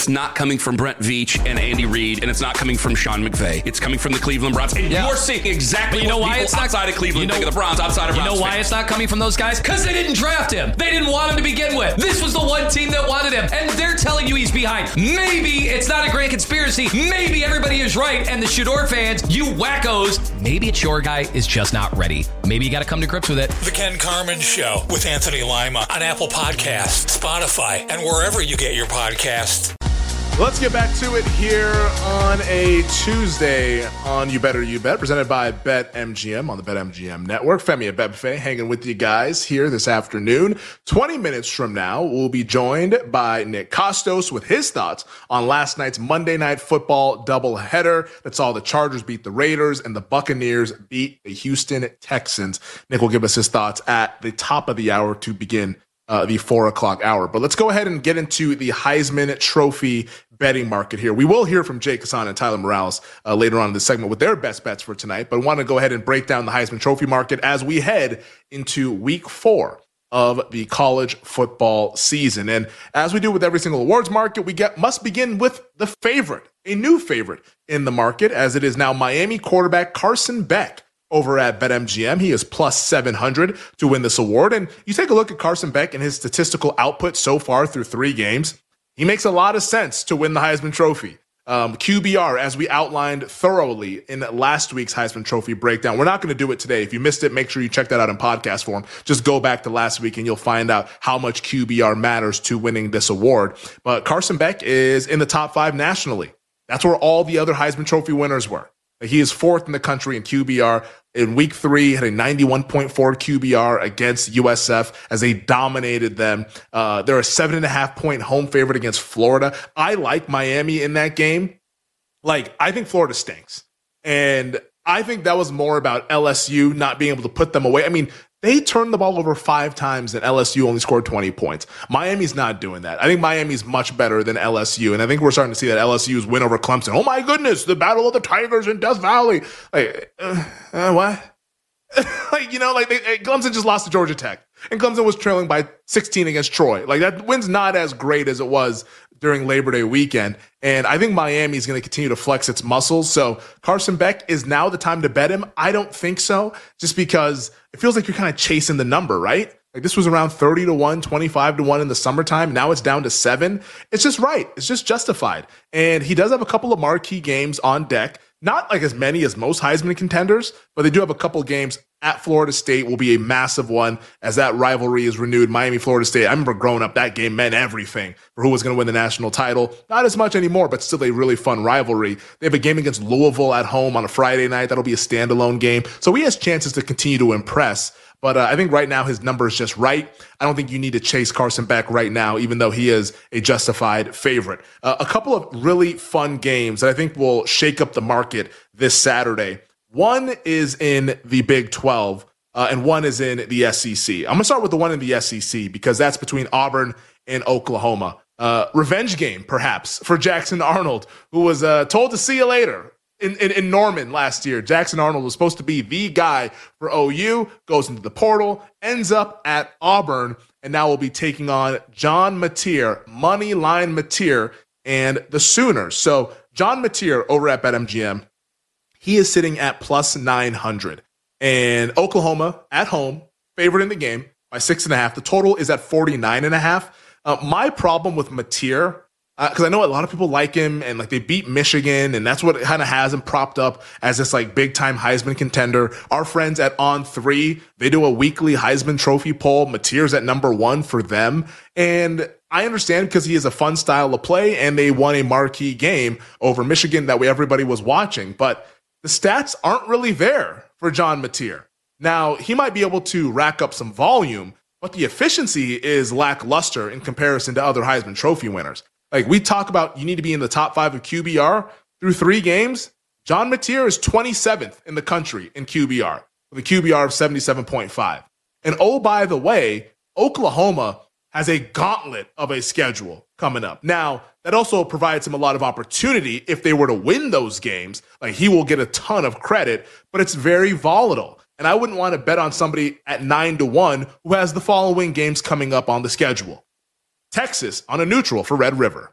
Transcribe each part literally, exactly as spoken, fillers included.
it's not coming from Brent Veach and Andy Reid, and it's not coming from Sean McVay. It's coming from the Cleveland Browns. And yeah. you're seeing exactly but you know what why people it's not, outside of Cleveland you know, think of the Browns, outside of You Browns know why fans. it's not coming from those guys? Because they didn't draft him. They didn't want him to begin with. This was the one team that wanted him, and they're telling you he's behind. Maybe it's not a grand conspiracy. Maybe everybody is right, and the Shador fans, you wackos, maybe it's your guy is just not ready. Maybe you got to come to grips with it. The Ken Carman Show with Anthony Lima on Apple Podcasts, Spotify, and wherever you get your podcasts. Let's get back to it here on a Tuesday on You Better You Bet, presented by BetMGM on the BetMGM network. Femi at Bet Buffet hanging with you guys here this afternoon. twenty minutes from now, we'll be joined by Nick Kostos with his thoughts on last night's Monday Night Football doubleheader. That's all the Chargers beat the Raiders and the Buccaneers beat the Houston Texans. Nick will give us his thoughts at the top of the hour to begin Uh, the four o'clock hour. But let's go ahead and get into the Heisman Trophy betting market here. We will hear from Jay Kassan and Tyler Morales uh, later on in the segment with their best bets for tonight, but I want to go ahead and break down the Heisman Trophy market as we head into week four of the college football season. And as we do with every single awards market, we get must begin with the favorite, a new favorite in the market, as it is now Miami quarterback Carson Beck over at BetMGM. He is plus seven hundred to win this award. And you take a look at Carson Beck and his statistical output so far through three games. He makes a lot of sense to win the Heisman Trophy. Um, Q B R, as we outlined thoroughly in last week's Heisman Trophy breakdown. We're not going to do it today. If you missed it, make sure you check that out in podcast form. Just go back to last week and you'll find out how much Q B R matters to winning this award. But Carson Beck is in the top five nationally. That's where all the other Heisman Trophy winners were. He is fourth in the country in Q B R. In week three, had a ninety-one point four Q B R against U S F as they dominated them. Uh, they're a seven and a half point home favorite against Florida. I like Miami in that game. Like, I think Florida stinks. And I think that was more about L S U not being able to put them away. I mean, they turned the ball over five times and L S U only scored twenty points. Miami's not doing that. I think Miami's much better than L S U. And I think we're starting to see that L S U's win over Clemson. Oh my goodness, the battle of the Tigers in Death Valley. Like, uh, uh, what? like, you know, like they, Clemson just lost to Georgia Tech. And Clemson was trailing by sixteen against Troy. Like, that win's not as great as it was during Labor Day weekend. And I think Miami is going to continue to flex its muscles. So Carson Beck, is now the time to bet him? I don't think so, just because it feels like you're kind of chasing the number, right? Like, this was around thirty to one, twenty-five to one in the summertime. Now it's down to seven. It's just right. It's just justified. And he does have a couple of marquee games on deck. Not like as many as most Heisman contenders, but they do have a couple games at Florida State. Will be a massive one as that rivalry is renewed. Miami, Florida State. I remember growing up, that game meant everything for who was going to win the national title. Not as much anymore, but still a really fun rivalry. They have a game against Louisville at home on a Friday night. That'll be a standalone game. So he has chances to continue to impress. But uh, I think right now his number is just right. I don't think you need to chase Carson Beck right now, even though he is a justified favorite. Uh, a couple of really fun games that I think will shake up the market this Saturday. One is in the Big twelve, uh, and one is in the S E C. I'm going to start with the one in the S E C because that's between Auburn and Oklahoma. Uh, revenge game, perhaps, for Jackson Arnold, who was uh, told to see you later. In, in, in Norman last year, Jackson Arnold was supposed to be the guy for O U, goes into the portal, ends up at Auburn, and now will be taking on John Mateer, money line Mateer, and the Sooners. So John Mateer over at BetMGM, he is sitting at plus nine hundred. And Oklahoma at home, favorite in the game by six and a half. The total is at forty-nine and a half. Uh, my problem with Mateer, because uh, I know a lot of people like him and like they beat Michigan and that's what kind of has him propped up as this like big time Heisman contender. Our friends at On three, they do a weekly Heisman Trophy poll. Mateer's at number one for them. And I understand because he is a fun style of play and they won a marquee game over Michigan that way everybody was watching. But the stats aren't really there for John Mateer. Now, he might be able to rack up some volume, but the efficiency is lackluster in comparison to other Heisman Trophy winners. Like we talk about, you need to be in the top five of Q B R through three games. John Mateer is twenty-seventh in the country in Q B R with a Q B R of seventy-seven point five. And oh, by the way, Oklahoma has a gauntlet of a schedule coming up. Now, that also provides him a lot of opportunity if they were to win those games. Like he will get a ton of credit, but it's very volatile. And I wouldn't want to bet on somebody at nine to one who has the following games coming up on the schedule. Texas on a neutral for Red River.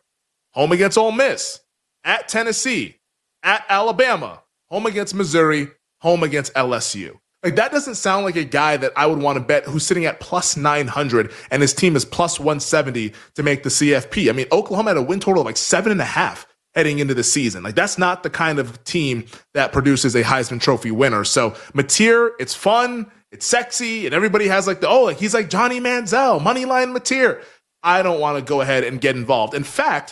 home against Ole Miss, at Tennessee, at Alabama, home against Missouri, home against L S U. Like, that doesn't sound like a guy that I would want to bet who's sitting at plus nine hundred and his team is plus one seventy to make the C F P. I mean, Oklahoma had a win total of like seven and a half heading into the season. Like, that's not the kind of team that produces a Heisman Trophy winner. So Mateer, it's fun, it's sexy, and everybody has like the, oh, like he's like Johnny Manziel, moneyline Mateer. I don't want to go ahead and get involved. In fact,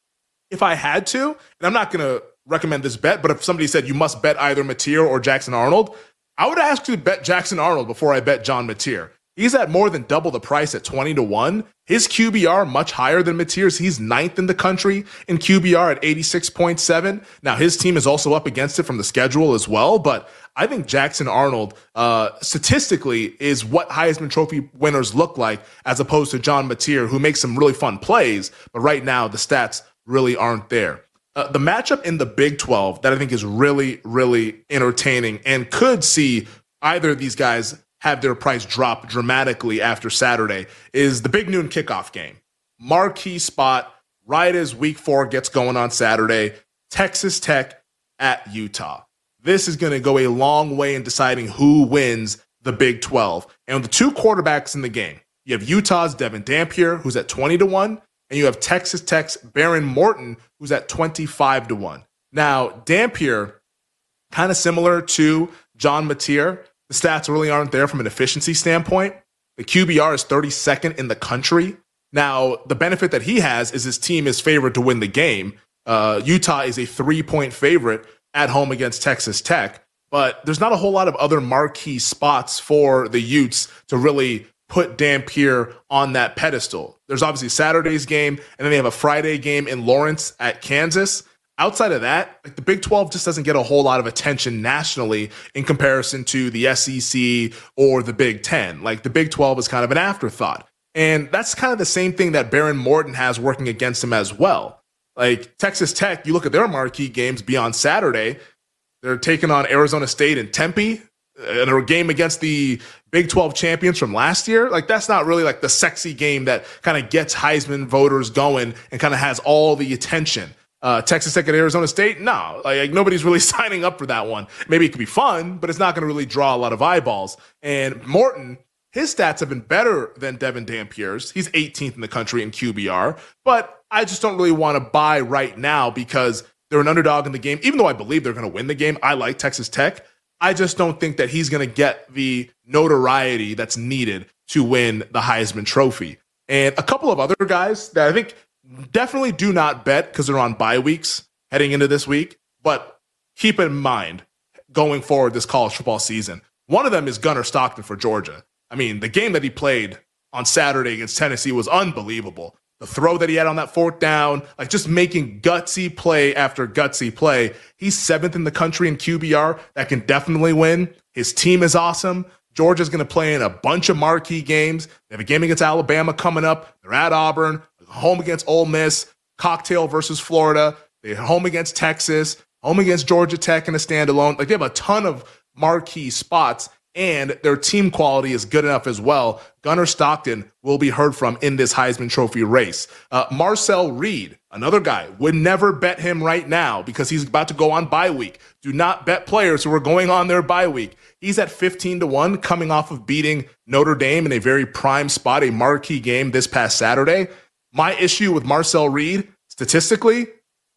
if I had to, and I'm not going to recommend this bet, but if somebody said you must bet either Mateer or Jackson Arnold, I would ask you to bet Jackson Arnold before I bet John Mateer. He's at more than double the price at twenty to one. His Q B R much higher than Mateer's. He's ninth in the country in Q B R at eighty-six point seven. Now, his team is also up against it from the schedule as well, but I think Jackson Arnold uh, statistically is what Heisman Trophy winners look like as opposed to John Mateer, who makes some really fun plays, but right now the stats really aren't there. Uh, the matchup in the Big twelve that I think is really, really entertaining and could see either of these guys have their price drop dramatically after Saturday is the big noon kickoff game. Marquee spot right as week four gets going on Saturday, Texas Tech at Utah. This is going to go a long way in deciding who wins the Big twelve. And with the two quarterbacks in the game, you have Utah's Devin Dampier, who's at twenty to one, and you have Texas Tech's Behren Morton, who's at twenty-five to one. Now, Dampier, kind of similar to John Mateer. The stats really aren't there from an efficiency standpoint. The Q B R is thirty-second in the country. Now, the benefit that he has is his team is favored to win the game. Uh, Utah is a three-point favorite at home against Texas Tech, but there's not a whole lot of other marquee spots for the Utes to really put Dampier on that pedestal. There's obviously Saturday's game, and then they have a Friday game in Lawrence at Kansas. Outside of that, like the Big twelve just doesn't get a whole lot of attention nationally in comparison to the S E C or the Big Ten. Like the Big twelve is kind of an afterthought. And that's kind of the same thing that Behren Morton has working against him as well. Like Texas Tech, you look at their marquee games beyond Saturday, they're taking on Arizona State and Tempe in a game against the Big twelve champions from last year. Like that's not really like the sexy game that kind of gets Heisman voters going and kind of has all the attention. Uh, Texas Tech at Arizona State, no, like, like nobody's really signing up for that one. Maybe it could be fun, but it's not going to really draw a lot of eyeballs. And Morton, his stats have been better than Devin Dampier's. He's eighteenth in the country in Q B R, but I just don't really want to buy right now because they're an underdog in the game. Even though I believe they're going to win the game, I like Texas Tech. I just don't think that he's going to get the notoriety that's needed to win the Heisman Trophy. And a couple of other guys that I think definitely do not bet because they're on bye weeks heading into this week, but keep in mind going forward this college football season. One of them is Gunnar Stockton for Georgia. I mean, the game that he played on Saturday against Tennessee was unbelievable. The throw that he had on that fourth down, like just making gutsy play after gutsy play. He's seventh in the country in Q B R. That can definitely win. His team is awesome. Georgia's going to play in a bunch of marquee games. They have a game against Alabama coming up. They're at Auburn, home against Ole Miss, cocktail versus Florida. They're home against Texas, home against Georgia Tech in a standalone. Like they have a ton of marquee spots, and their team quality is good enough as well. Gunnar Stockton will be heard from in this Heisman Trophy race. Uh, Marcel Reed, another guy, would never bet him right now because he's about to go on bye week. Do not bet players who are going on their bye week. He's at fifteen to one, coming off of beating Notre Dame in a very prime spot, a marquee game this past Saturday. My issue with Marcel Reed, statistically,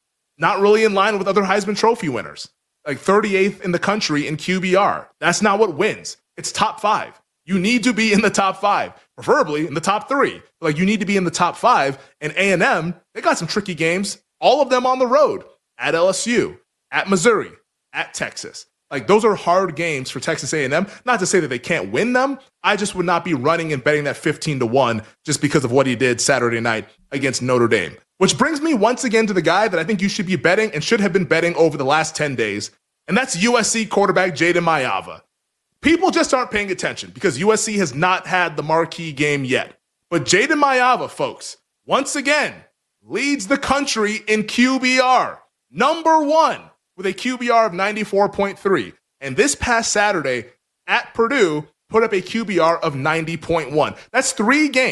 not really in line with other Heisman Trophy winners. Like thirty-eighth in the country in Q B R. That's not what wins. It's top five. You need to be in the top five, preferably in the top three. Like you need to be in the top five. And A and M, they got some tricky games, all of them on the road, at L S U, at Missouri, at Texas. Like those are hard games for Texas A and M. Not to say that they can't win them. I just would not be running and betting that fifteen to one just because of what he did Saturday night against Notre Dame. Which brings me once again to the guy that I think you should be betting and should have been betting over the last ten days, and that's U S C quarterback Jayden Maiava. People just aren't paying attention because U S C has not had the marquee game yet. But Jayden Maiava, folks, once again, leads the country in Q B R. Number one with a Q B R of ninety-four point three. And this past Saturday at Purdue put up a Q B R of ninety point one. That's three games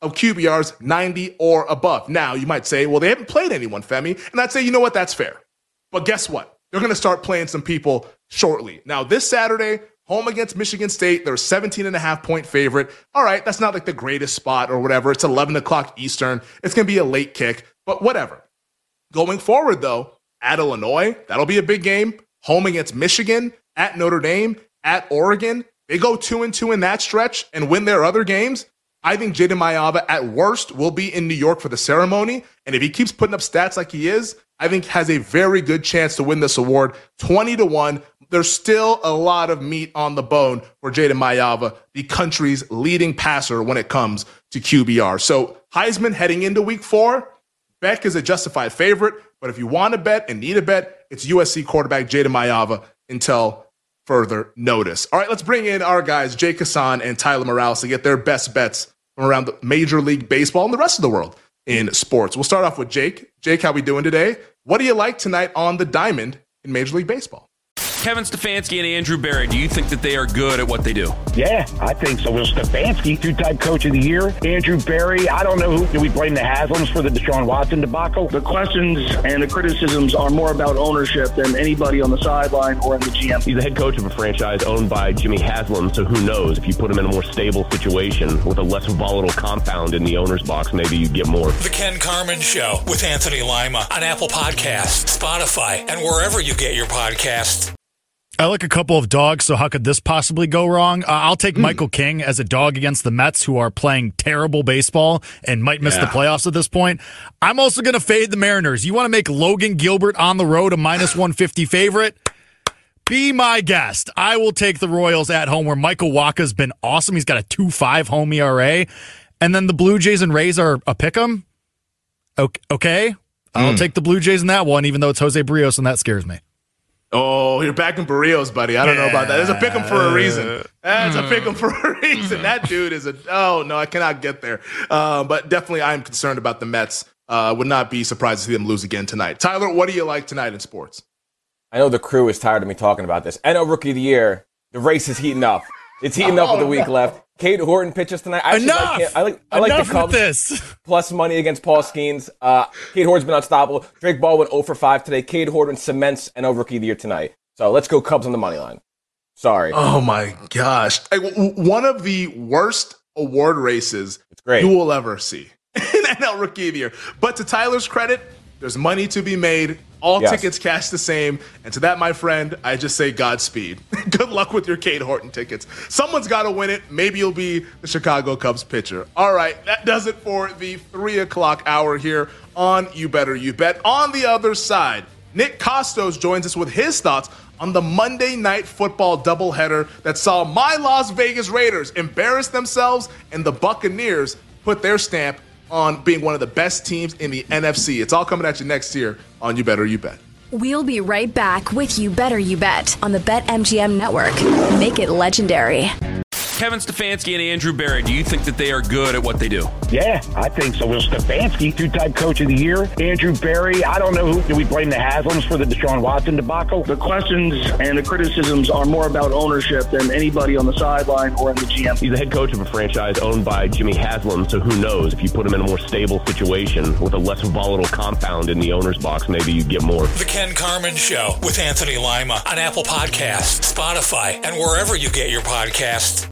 of Q B Rs ninety or above. Now, you might say, well, they haven't played anyone, Femi. And I'd say, you know what? That's fair. But guess what? They're going to start playing some people shortly. Now, this Saturday, home against Michigan State, they're a seventeen and a half point favorite. All right, that's not like the greatest spot or whatever. It's eleven o'clock Eastern. It's going to be a late kick, but whatever. Going forward, though, at Illinois, that'll be a big game. Home against Michigan, at Notre Dame, at Oregon. They go two and two in that stretch and win their other games. I think Jayden Maiava, at worst, will be in New York for the ceremony. And if he keeps putting up stats like he is, I think has a very good chance to win this award. twenty to one. There's still a lot of meat on the bone for Jayden Maiava, the country's leading passer when it comes to Q B R. So Heisman heading into week four, Beck is a justified favorite. But if you want to bet and need a bet, it's U S C quarterback Jayden Maiava until further notice. All right, let's bring in our guys, Jake Hassan and Tyler Morales, to get their best bets from around the Major League Baseball and the rest of the world in sports. We'll start off with Jake. Jake, how we doing today? What do you like tonight on the diamond in Major League Baseball? Kevin Stefanski and Andrew Berry, do you think that they are good at what they do? Yeah, I think so. Well, Stefanski, two-time coach of the year. Andrew Berry, I don't know who. Do we blame the Haslams for the Deshaun Watson debacle? The questions and the criticisms are more about ownership than anybody on the sideline or in the G M. He's the head coach of a franchise owned by Jimmy Haslam, so who knows? If you put him in a more stable situation with a less volatile compound in the owner's box, maybe you get more. The Ken Carman Show with Anthony Lima on Apple Podcasts, Spotify, and wherever you get your podcasts. I like a couple of dogs, so how could this possibly go wrong? Uh, I'll take mm. Michael King as a dog against the Mets, who are playing terrible baseball and might miss yeah. the playoffs at this point. I'm also going to fade the Mariners. You want to make Logan Gilbert on the road a minus one fifty favorite? Be my guest. I will take the Royals at home, where Michael Wacha's been awesome. He's got a two point five home E R A. And then the Blue Jays and Rays are a pick'em. Okay. okay. I'll mm. take the Blue Jays in that one, even though it's Jose Barrios, and that scares me. Oh, you're back in Barrios, buddy. I don't yeah. know about that. There's a pick 'em for a reason. That's a pick 'em for a reason. That dude is a, oh, no, I cannot get there. Uh, but definitely I'm concerned about the Mets. Uh, would not be surprised to see them lose again tonight. Tyler, what do you like tonight in sports? I know the crew is tired of me talking about this. N L Rookie of the Year, the race is heating up. It's heating up oh, with a week no. left. Cade Horton pitches tonight. I Enough! Like I like I like Enough the Cubs. With this. Plus money against Paul Skeens. Uh, Cade Horton's been unstoppable. Drake Baldwin zero for five today. Cade Horton cements N L Rookie of the Year tonight. So let's go Cubs on the money line. Sorry. Oh my gosh. One of the worst award races it's great. you will ever see in N L Rookie of the Year. But to Tyler's credit, there's money to be made. All yes. tickets cash the same. And to that, my friend, I just say Godspeed. Good luck with your Cade Horton tickets. Someone's got to win it. Maybe you'll be the Chicago Cubs pitcher. All right, that does it for the three o'clock hour here on You Better You Bet. On the other side, Nick Costos joins us with his thoughts on the Monday Night Football doubleheader that saw my Las Vegas Raiders embarrass themselves and the Buccaneers put their stamp on being one of the best teams in the N F C. It's all coming at you next year on You Better You Bet. We'll be right back with You Better You Bet on the BetMGM Network. Make it legendary. Kevin Stefanski and Andrew Berry, do you think that they are good at what they do? Yeah, I think so. Well, Stefanski, two-time coach of the year. Andrew Berry, I don't know who. Do we blame the Haslams for the Deshaun Watson debacle? The questions and the criticisms are more about ownership than anybody on the sideline or in the G M. He's the head coach of a franchise owned by Jimmy Haslam, so who knows? If you put him in a more stable situation with a less volatile compound in the owner's box, maybe you get more. The Ken Carman Show with Anthony Lima on Apple Podcasts, Spotify, and wherever you get your podcasts.